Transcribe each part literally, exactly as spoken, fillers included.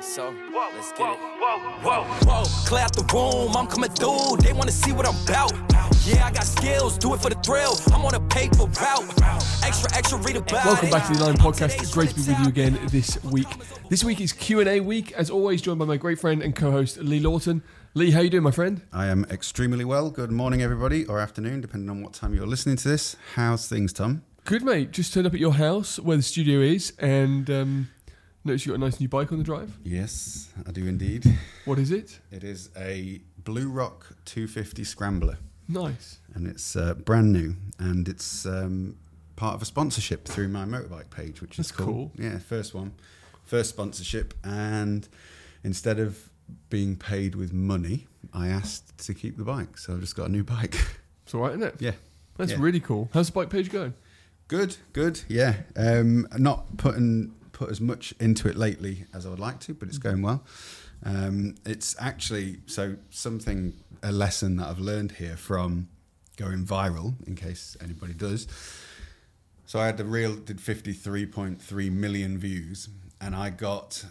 So, let's get it. Whoa, whoa, whoa, clear out the room, I'm coming through. They wanna see what I'm about. Yeah, I got skills, do it for the thrill. I'm on a paper route. Extra, extra, read about. Welcome back to the Line Podcast. It's great to be with you again this week. This week is Q and A week, as always, joined by my great friend and co-host Lee Lawton. Lee, how you doing, my friend? I am extremely well. Good morning, everybody, or afternoon, depending on what time you're listening to this. How's things, Tom? Good, mate. Just turned up at your house where the studio is, and um, noticed you got a nice new bike on the drive. Yes, I do indeed. What is it? It is a Blue Rock two fifty Scrambler. Nice. And it's uh, brand new, and it's um, part of a sponsorship through my motorbike page, which is That's cool. cool. Yeah, first one. First sponsorship, and instead of being paid with money, I asked to keep the bike, so I've just got a new bike. It's all right, isn't it? Yeah. That's yeah. really cool. How's the bike page going? Good, good, yeah. Um, not putting put as much into it lately as I would like to, but it's going well. Um, it's actually, so something, a lesson that I've learned here from going viral, in case anybody does. So I had the reel, did fifty-three point three million views, and I got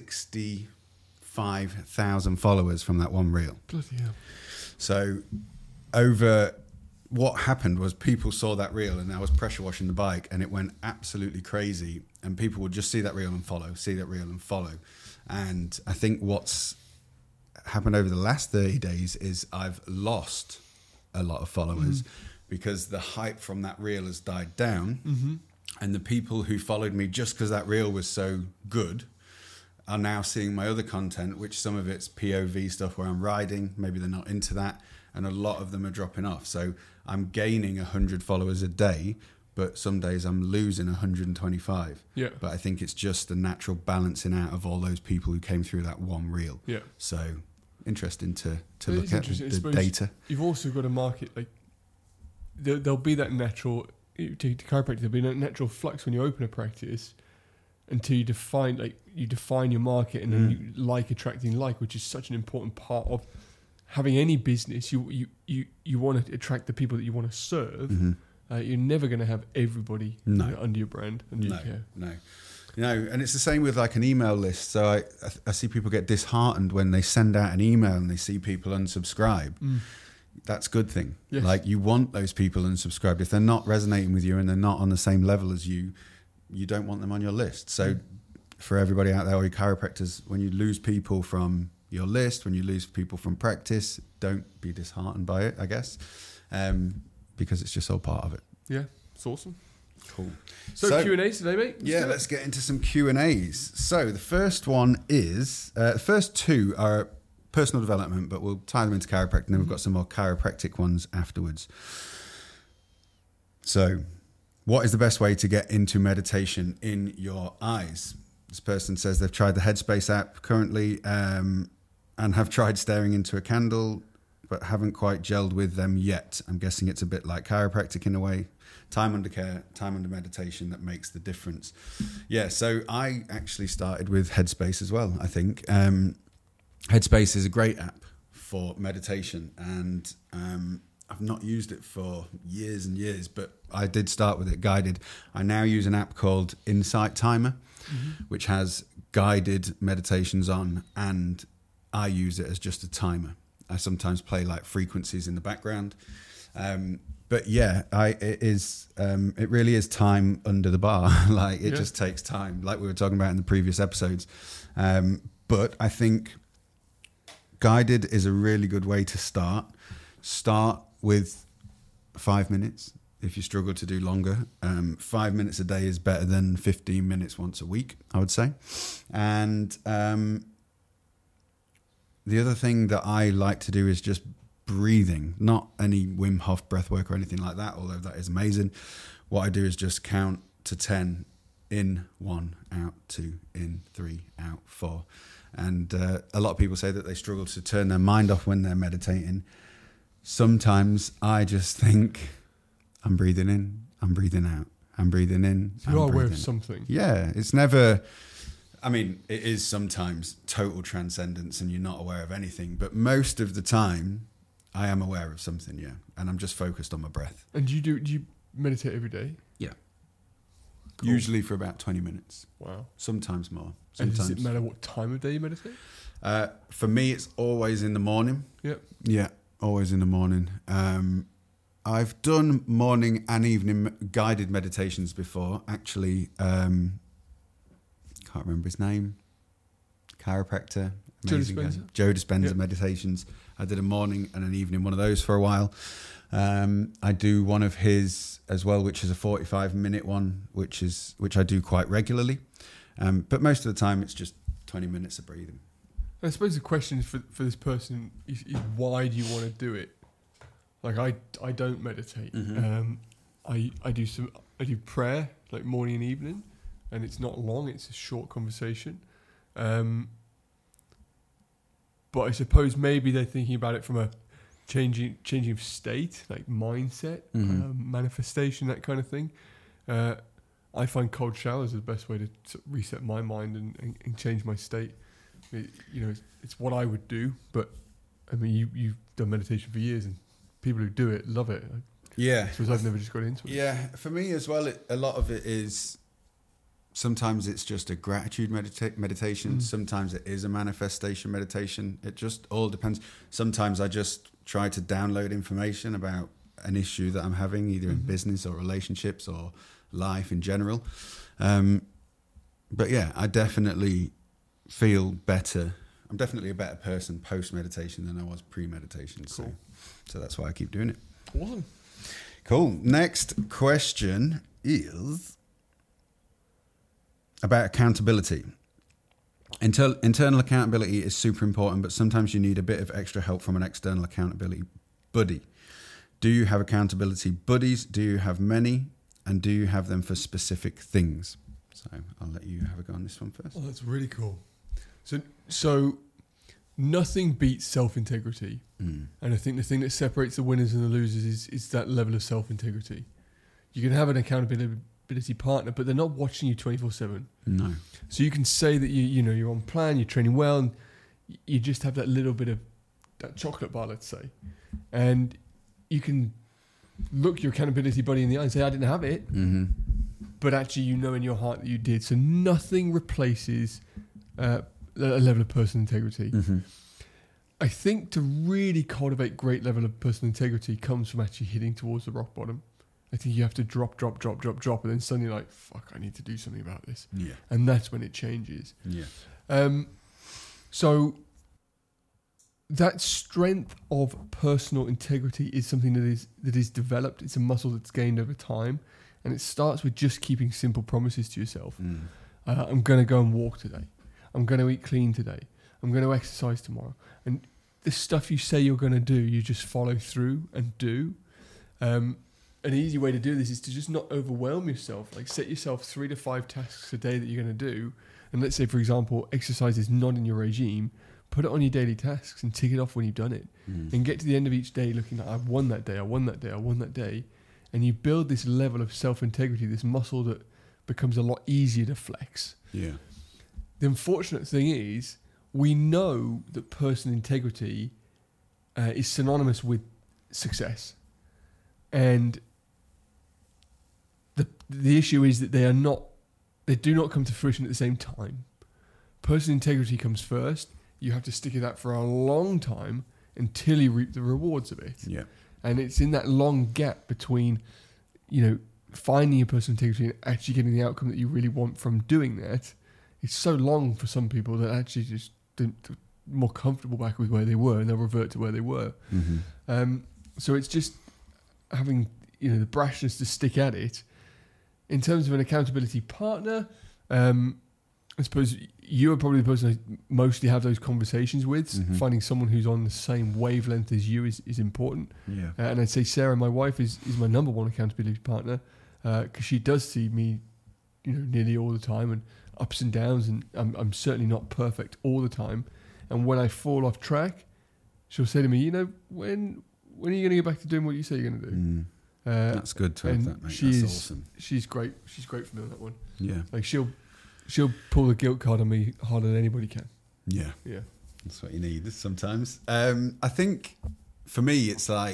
sixty-five thousand followers from that one reel. Bloody hell. So over... what happened was people saw that reel and I was pressure washing the bike and it went absolutely crazy, and people would just see that reel and follow, see that reel and follow. And I think what's happened over the last thirty days is I've lost a lot of followers mm-hmm. because the hype from that reel has died down mm-hmm. and the people who followed me just because that reel was so good are now seeing my other content, which some of it's P O V stuff where I'm riding, maybe they're not into that, and a lot of them are dropping off. So I'm gaining one hundred followers a day, but some days I'm losing one hundred twenty-five. Yeah. But I think it's just the natural balancing out of all those people who came through that one reel. Yeah. So interesting to, to It look is at interesting. I the suppose data. You've also got a market, like, there, there'll be that natural, to, to chiropractic, there'll be a natural flux when you open a practice until you define, like, you define your market and then Mm. you like attracting like, which is such an important part of having any business. You you you, you want to attract the people that you want to serve. Mm-hmm. Uh, you're never going to have everybody No. you know, under your brand. And you No, care. no. You know, and it's the same with like an email list. So I, I, I see people get disheartened when they send out an email and they see people unsubscribe. Mm. That's a good thing. Yes. Like, you want those people unsubscribed. If they're not resonating with you and they're not on the same level as you, you don't want them on your list. So mm. for everybody out there, or your chiropractors, when you lose people from your list, when you lose people from practice, don't be disheartened by it, I guess, um, because it's just all part of it. Yeah, it's awesome. Cool. So, So- Q and A's today, mate? Let's Yeah, do it. let's get into some Q and A's. So the first one is, uh, the first two are personal development, but we'll tie them into chiropractic, and then we've got some more chiropractic ones afterwards. So, what is the best way to get into meditation in your eyes? This person says they've tried the Headspace app currently um, and have tried staring into a candle, but haven't quite gelled with them yet. I'm guessing it's a bit like chiropractic in a way. Time under care, time under meditation, that makes the difference. Yeah, so I actually started with Headspace as well, I think. Um, Headspace is a great app for meditation, and um, I've not used it for years and years, but I did start with it guided. I now use an app called Insight Timer, mm-hmm. which has guided meditations on, and I use it as just a timer. I sometimes play like frequencies in the background. Um, but yeah, I, it is, um, it really is time under the bar. Like, it Yeah. just takes time, like we were talking about in the previous episodes. Um, but I think guided is a really good way to start. Start with five minutes. If you struggle to do longer, um, five minutes a day is better than fifteen minutes once a week, I would say. And, um, the other thing that I like to do is just breathing, not any Wim Hof breath work or anything like that, although that is amazing. What I do is just count to ten, in one, out two, in three, out four. And uh, a lot of people say that they struggle to turn their mind off when they're meditating. Sometimes I just think, I'm breathing in, I'm breathing out, I'm breathing in. So you I'm are aware of breathing. something. Yeah, it's never... I mean, it is sometimes total transcendence and you're not aware of anything, but most of the time I am aware of something, yeah. And I'm just focused on my breath. And do you do, do you meditate every day? Yeah. Cool. Usually for about twenty minutes. Wow. Sometimes more. And Sometimes. does it matter what time of day you meditate? Uh, for me, it's always in the morning. Yep. Yeah, always in the morning. Um, I've done morning and evening guided meditations before. Actually, um, can't remember his name. Chiropractor. Joe Amazing guy. Dispenza. Joe Dispenza Yep. meditations. I did a morning and an evening one of those for a while. Um, I do one of his as well, which is a forty-five minute one, which is which I do quite regularly. Um, but most of the time, it's just twenty minutes of breathing. I suppose the question for for this person is, is why do you want to do it? Like I, I don't meditate. Mhm. Um, I I do some I do prayer like morning and evening, and it's not long. It's a short conversation. Um, but I suppose maybe they're thinking about it from a changing changing of state, like mindset, Mhm. um, manifestation, that kind of thing. Uh, I find cold showers are the best way to sort of reset my mind and, and, and change my state. It, you know, it's, it's what I would do, but I mean, you you've done meditation for years, and people who do it love it. Yeah. I suppose I've never just got into it. Yeah, for me as well, it, a lot of it is, sometimes it's just a gratitude medita- meditation. Mm. Sometimes it is a manifestation meditation. It just all depends. Sometimes I just try to download information about an issue that I'm having, either in Mhm. business or relationships or life in general. Um, but yeah, I definitely feel better. I'm definitely a better person post-meditation than I was pre-meditation. So, Cool. so that's why I keep doing it. Awesome. Cool. Next question is about accountability. Inter- internal accountability is super important, but sometimes you need a bit of extra help from an external accountability buddy. Do you have accountability buddies? Do you have many? And do you have them for specific things? So I'll let you have a go on this one first. Oh, that's really cool. So, so nothing beats self-integrity. Mm. And I think the thing that separates the winners and the losers is, is that level of self-integrity. You can have an accountability partner, but they're not watching you twenty-four seven. No. So you can say that you you know you're on plan, you're training well, and you just have that little bit of that chocolate bar, let's say, and you can look your accountability buddy in the eye and say, "I didn't have it," Mm-hmm. but actually you know in your heart that you did. So nothing replaces uh, a level of personal integrity. Mm-hmm. I think to really cultivate great level of personal integrity comes from actually hitting towards the rock bottom. I think you have to drop, drop, drop, drop, drop, and then suddenly like, fuck, I need to do something about this. Yeah. And that's when it changes. Yeah. Um, so that strength of personal integrity is something that is that is developed. It's a muscle that's gained over time, and it starts with just keeping simple promises to yourself. Mm. Uh, I'm going to go and walk today. I'm going to eat clean today. I'm going to exercise tomorrow. And the stuff you say you're going to do, you just follow through and do. Um, an easy way to do this is to just not overwhelm yourself. Like set yourself three to five tasks a day that you're going to do. And let's say, for example, exercise is not in your regime. Put it on your daily tasks and tick it off when you've done it. Mm. And get to the end of each day looking like, I've won that day, I won that day, I won that day. And you build this level of self-integrity, this muscle that becomes a lot easier to flex. Yeah. The unfortunate thing is, we know that personal integrity uh, is synonymous with success. And the the issue is that they are not, they do not come to fruition at the same time. Personal integrity comes first. You have to stick with that for a long time until you reap the rewards of it. Yeah. And it's in that long gap between, you know, finding your personal integrity and actually getting the outcome that you really want from doing that. It's so long for some people that actually just they're more comfortable back with where they were, and they'll revert to where they were. Mm-hmm. Um, so it's just having, you know, the brashness to stick at it. In terms of an accountability partner, um, I suppose you are probably the person I mostly have those conversations with. Mhm. Finding someone who's on the same wavelength as you is, is important. Yeah. Uh, and I'd say Sarah, my wife, is, is my number one accountability partner because uh, she does see me, you know, nearly all the time and ups and downs, and I'm, I'm certainly not perfect all the time. And when I fall off track, she'll say to me, you know, when when are you going to get back to doing what you say you're going to do? Mm. Uh, That's good to have and that, mate. she That's is- awesome. She's great. She's great for me on that one. Yeah. Like she'll she'll pull the guilt card on me harder than anybody can. Yeah. Yeah. That's what you need sometimes. Um, I think for me, it's like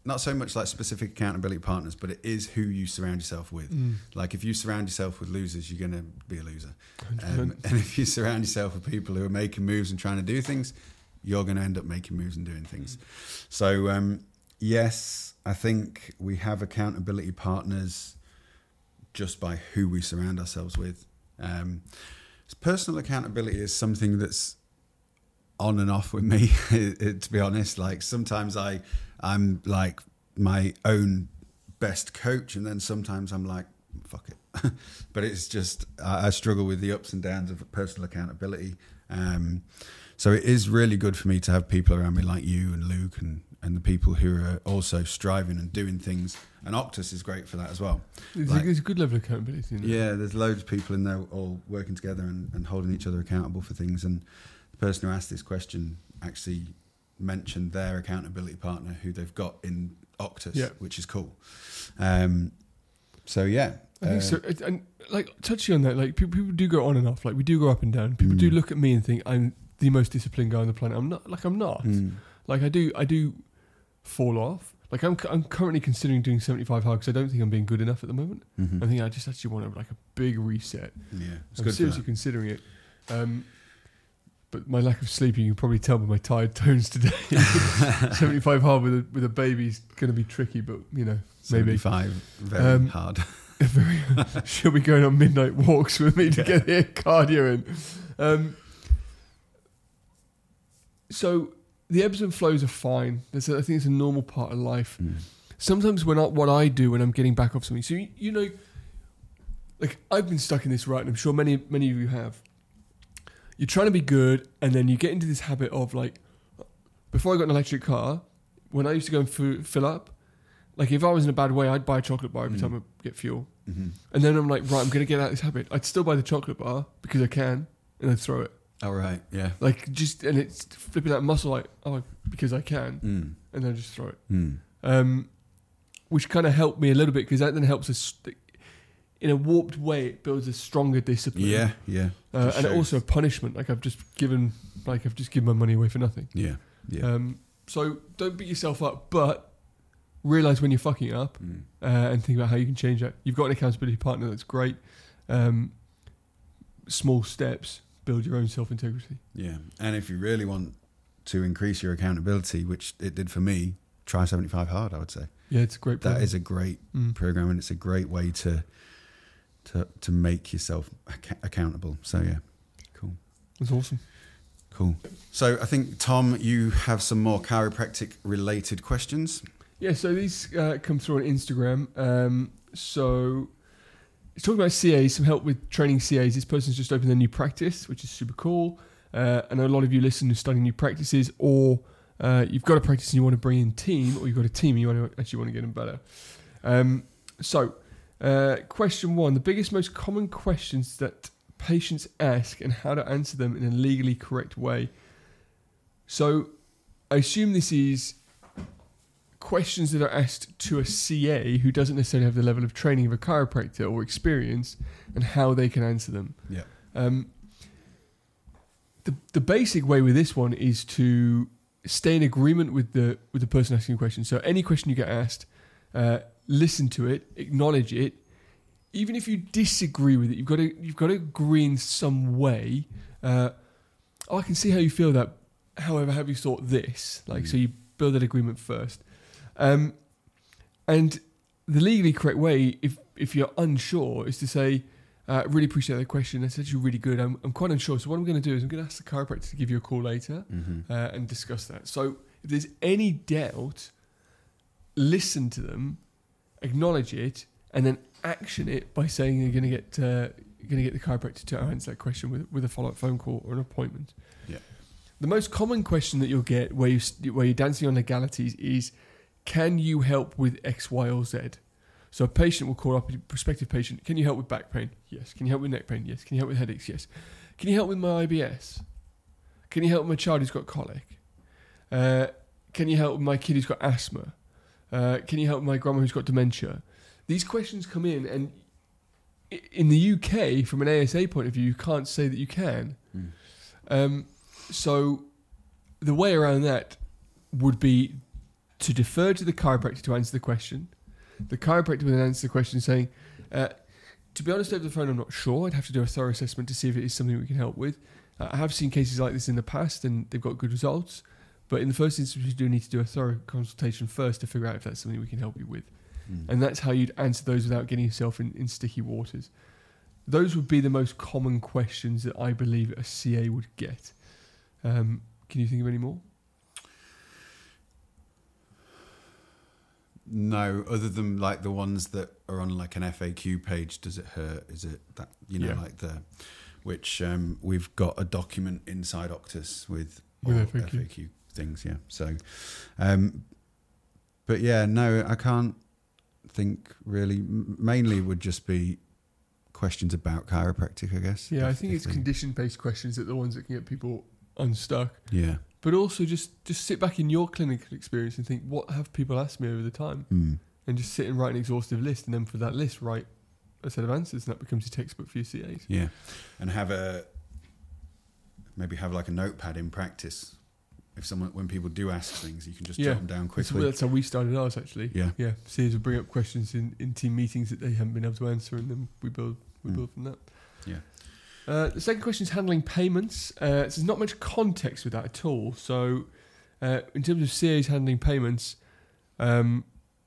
not so much like specific accountability partners, but it is who you surround yourself with. Mm. Like if you surround yourself with losers, you're going to be a loser. Um, and if you surround yourself with people who are making moves and trying to do things, you're going to end up making moves and doing things. Mm. So um, yes, I think we have accountability partners just by who we surround ourselves with. Um, personal accountability is something that's on and off with me, to be honest. Like sometimes I, I'm like my own best coach, and then sometimes I'm like, fuck it. But it's just, I, I struggle with the ups and downs of personal accountability. Um, so it is really good for me to have people around me like you and Luke and, and the people who are also striving and doing things. And Octus is great for that as well. There's, like, a, there's a good level of accountability in there. Yeah, there's loads of people in there all working together and, and holding each other accountable for things. And the person who asked this question actually mentioned their accountability partner who they've got in Octus, yeah. which is cool. Um, so yeah, I think uh, so. And like touching on that, like people, people do go on and off. Like we do go up and down. People mm. do look at me and think I'm the most disciplined guy on the planet. I'm not. Like I'm not. Mm. Like I do. I do fall off. Like I'm. I'm currently considering doing seventy-five hard because I don't think I'm being good enough at the moment. Mm-hmm. I think I just actually want to like a big reset. Yeah, it's I'm good seriously considering it. Um, But my lack of sleep, you can probably tell by my tired tones today. seventy-five hard with a, with a baby is going to be tricky, but, you know, maybe. seventy-five, very um, hard. very, she'll be going on midnight walks with me to yeah. get the cardio in. Um, so the ebbs and flows are fine. There's a, I think it's a normal part of life. Mm. Sometimes when I, what I do when I'm getting back off something, so, you, you know, like I've been stuck in this rut, and I'm sure many, many of you have. You're trying to be good, and then you get into this habit of like, before I got an electric car, when I used to go and f- fill up, like if I was in a bad way, I'd buy a chocolate bar every mm. time I get fuel. Mm-hmm. And then I'm like, right, I'm going to get out of this habit. I'd still buy the chocolate bar because I can, and I'd throw it. Oh, right, yeah. Like just, and it's flipping that muscle like, oh, because I can, mm. and then I just throw it. Mm. Um, which kind of helped me a little bit because that then helps us, st- in a warped way, it builds a stronger discipline. Yeah, yeah. Uh, and also a punishment. Like I've just given, like I've just given my money away for nothing. Yeah, yeah. Um, so don't beat yourself up, but realize when you're fucking up mm. uh, and think about how you can change that. You've got an accountability partner that's great. Um, small steps build your own self-integrity. Yeah, and if you really want to increase your accountability, which it did for me, try seventy-five hard, I would say. Yeah, it's a great program. That is a great mm. program, and it's a great way to to to make yourself ac- accountable. So yeah, cool. That's awesome. Cool. So I think, Tom, you have some more chiropractic related questions. Yeah, so these uh, come through on Instagram. Um, so it's talking about C As, some help with training C As. This person's just opened a new practice, which is super cool. Uh, I know a lot of you listen to studying new practices, or uh, you've got a practice and you want to bring in team, or you've got a team and you want to actually want to get them better. Um, so uh, question one, the biggest, most common questions that patients ask and how to answer them in a legally correct way. So I assume this is questions that are asked to a C A who doesn't necessarily have the level of training of a chiropractor or experience, and how they can answer them. Yeah. Um, the the basic way with this one is to stay in agreement with the with the person asking the question. So any question you get asked, uh, listen to it, acknowledge it. Even if you disagree with it, you've got to you've got to agree in some way. Uh, oh, I can see how you feel that. However, have you thought this? Like, mm. so you build that agreement first. Um, and the legally correct way, if if you're unsure, is to say, uh, really appreciate that question. That's actually really good. I'm I'm quite unsure. So what I'm going to do is I'm going to ask the chiropractor to give you a call later mm-hmm. uh, and discuss that. So if there's any doubt, listen to them, acknowledge it, and then action it by saying you're going to get uh, you're going to get the chiropractor to answer that question with with a follow up phone call or an appointment. Yeah. The most common question that you'll get where you where you're dancing on legalities is, can you help with X, Y, or Z? So a patient will call up a prospective patient. Can you help with back pain? Yes. Can you help with neck pain? Yes. Can you help with headaches? Yes. Can you help with my I B S? Can you help with my child who's got colic? Uh, can you help with my kid who's got asthma? Uh, can you help with my grandma who's got dementia? These questions come in, and in the U K, from an A S A point of view, you can't say that you can. Mm. Um, so the way around that would be to defer to the chiropractor to answer the question. The chiropractor will then answer the question saying, uh, to be honest, over the phone, I'm not sure. I'd have to do a thorough assessment to see if it is something we can help with. Uh, I have seen cases like this in the past, and they've got good results. But in the first instance, you do need to do a thorough consultation first to figure out if that's something we can help you with. Mm. And that's how you'd answer those without getting yourself in, in sticky waters. Those would be the most common questions that I believe a C A would get. Um, can you think of any more? No, other than like the ones that are on like an F A Q page. Does it hurt? Is it that, you know, yeah. like the, which um, we've got a document inside Octus with, with F A Q. F A Q things. Yeah. So, um, but yeah, no, I can't think really. Mainly would just be questions about chiropractic, I guess. Yeah, I think it's condition-based questions that are the ones that can get people unstuck. Yeah. But also just, just sit back in your clinical experience and think, what have people asked me over the time? Mm. And just sit and write an exhaustive list, and then for that list, write a set of answers, and that becomes your textbook for your C As. Yeah. And have a, maybe have like a notepad in practice. If someone, when people do ask things, you can just yeah. jot them down quickly. That's, that's how we started ours, actually. Yeah. Yeah. C As would bring up questions in, in team meetings that they haven't been able to answer, and then we build, we mm. build from that. Yeah. Uh, the second question is handling payments. Uh, so there's not much context with that at all. So uh, in terms of C As handling payments, um,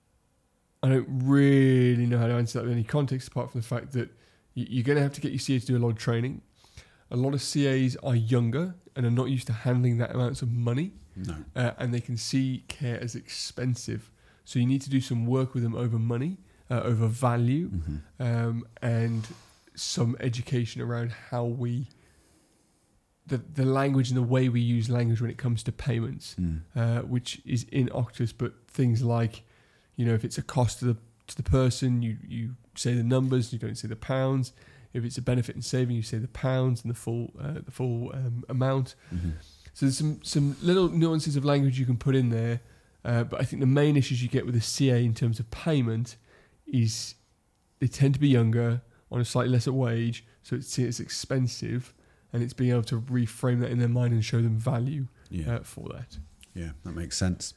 I don't really know how to answer that with any context, apart from the fact that y- you're going to have to get your C A to do a lot of training. A lot of C As are younger and are not used to handling that amounts of money. No. Uh, and they can see care as expensive. So you need to do some work with them over money, uh, over value, mm-hmm. um, and some education around how we, the the language and the way we use language when it comes to payments, mm. uh, which is in Octus, but things like, you know, if it's a cost to the to the person, you, you say the numbers, you don't say the pounds. If it's a benefit and saving, you say the pounds and the full uh, the full um, amount. Mm-hmm. So there's some, some little nuances of language you can put in there, uh, but I think the main issues you get with a C A in terms of payment is they tend to be younger, on a slightly lesser wage, so it's, it's expensive, and it's being able to reframe that in their mind and show them value yeah. uh, for that. Yeah, that makes sense.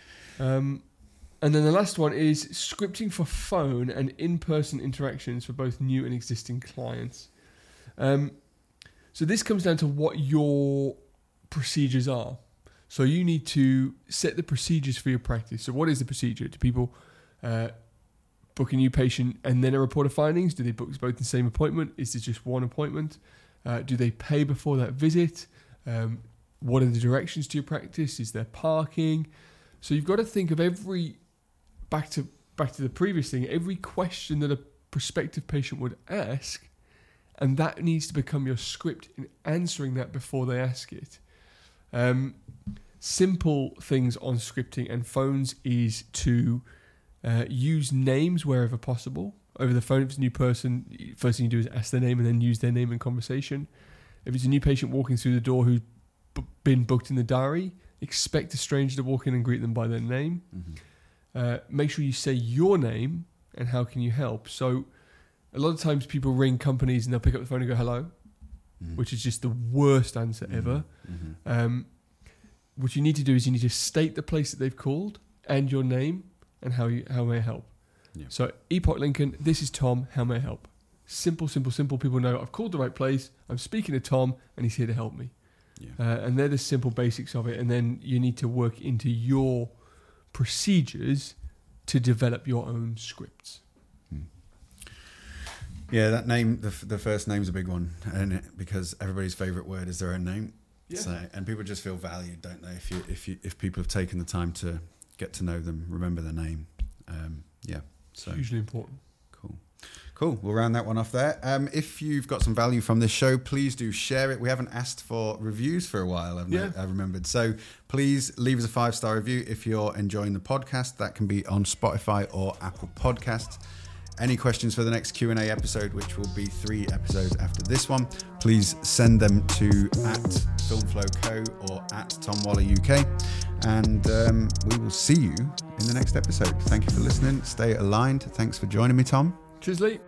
Um, and then the last one is scripting for phone and in-person interactions for both new and existing clients. Um, so this comes down to what your procedures are. So you need to set the procedures for your practice. So what is the procedure? Do people uh, book a new patient and then a report of findings? Do they book both in the same appointment? Is it just one appointment? Uh, do they pay before that visit? Um, what are the directions to your practice? Is there parking? So you've got to think of every, back to back to the previous thing, every question that a prospective patient would ask, and that needs to become your script in answering that before they ask it. Um, simple things on scripting and phones is to Uh, use names wherever possible. Over the phone, if it's a new person, first thing you do is ask their name and then use their name in conversation. If it's a new patient walking through the door who's b- been booked in the diary, expect a stranger to walk in and greet them by their name. Mm-hmm. Uh, make sure you say your name and how can you help. So a lot of times people ring companies and they'll pick up the phone and go, hello, mm-hmm. which is just the worst answer mm-hmm. ever. Mm-hmm. Um, what you need to do is you need to state the place that they've called and your name and how you how may I help. Yeah. So Epoch Lincoln, this is Tom, how may I help? Simple, simple, simple. People know I've called the right place, I'm speaking to Tom and he's here to help me. Yeah. Uh, and they're the simple basics of it, and then you need to work into your procedures to develop your own scripts. Hmm. Yeah, that name, the, the first name's a big one, and it, because everybody's favourite word is their own name. Yeah. So, and people just feel valued, don't they? If you if you if people have taken the time to get to know them, remember their name. Um, yeah, so hugely important. Cool. Cool. We'll round that one off there. Um, if you've got some value from this show, please do share it. We haven't asked for reviews for a while, I've, yeah. I remembered. So please leave us a five-star review if you're enjoying the podcast. That can be on Spotify or Apple Podcasts. Any questions for the next Q and A episode, which will be three episodes after this one, please send them to at Filmflow Co or at Tom Waller U K. And um, we will see you in the next episode. Thank you for listening. Stay aligned. Thanks for joining me, Tom. Cheers, Lee.